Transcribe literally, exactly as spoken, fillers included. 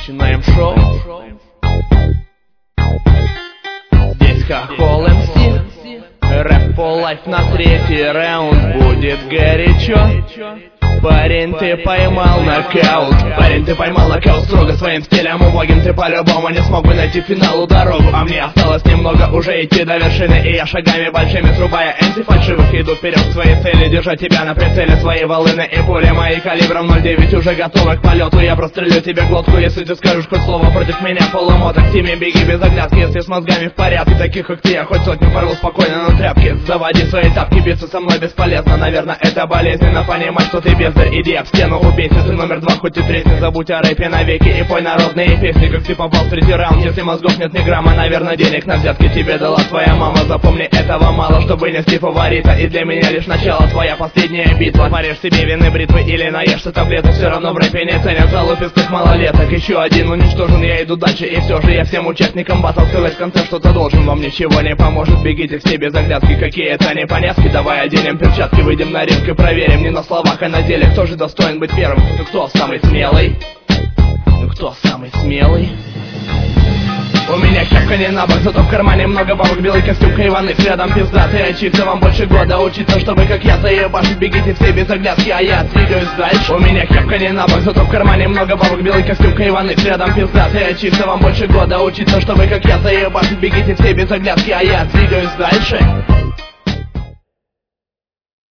Начинаем шоу. Здесь Хохол эм си. Рэп по лайф на третий раунд. Будет горячо. Парень, ты поймал нокаут. Парень, ты поймал нокаут строго своим стилем убогим. Ты по-любому не смог бы найти финалу дорогу. А мне осталось немного уже идти до вершины. И я шагами большими, срубая энти фальшивых, иду вперед к своей цели, держа тебя на прицеле. Свои волыны и пули мои калибром ноль девять уже готовы к полету. Я прострелю тебе глотку, если ты скажешь хоть слово против меня. Полумоток тебе беги без оглядки, если с мозгами в порядке. Таких как ты я хоть сотню порву спокойно на тряпке. Заводи свои тапки, биться со мной бесполезно. Наверное, это болезненно понимать, что ты без. Иди об стену, убейся, ты номер два, хоть и третий. Забудь о рэпе навеки и пой народные песни. Как ты попал в третий раунд, если мозгов нет ни грамма. Наверное, денег на взятки тебе дала твоя мама. Запомни, этого мало, чтобы нести фаворита. И для меня лишь начало, твоя последняя битва. Порежь себе вины бритвы или наешься таблеток. Все равно в рэпе не ценят залупистых малолеток. Еще один уничтожен, я иду дальше. И все же я всем участникам батл сказать в конце что-то должен. Вам ничего не поможет, бегите все без оглядки. Какие-то непонятки, давай оденем перчатки. Выйдем на ринг и проверим не на словах, а на деле. Кто же достоин быть первым? Ну кто самый смелый? Ну кто самый смелый? У меня кепка не на бок, зато в кармане много бабок. Белый костюм, Иваны, рядом пиздатый очиться. Вам больше года учиться, чтобы как я заебашить. Бегите все без оглядки, а я двигаюсь дальше. У меня кепка не на бок, зато в кармане много бабок. Белый костюм, Иваны, рядом пиздатый очиться. Вам больше года учиться, чтобы как я заебашить. Бегите все без оглядки, а я двигаюсь дальше.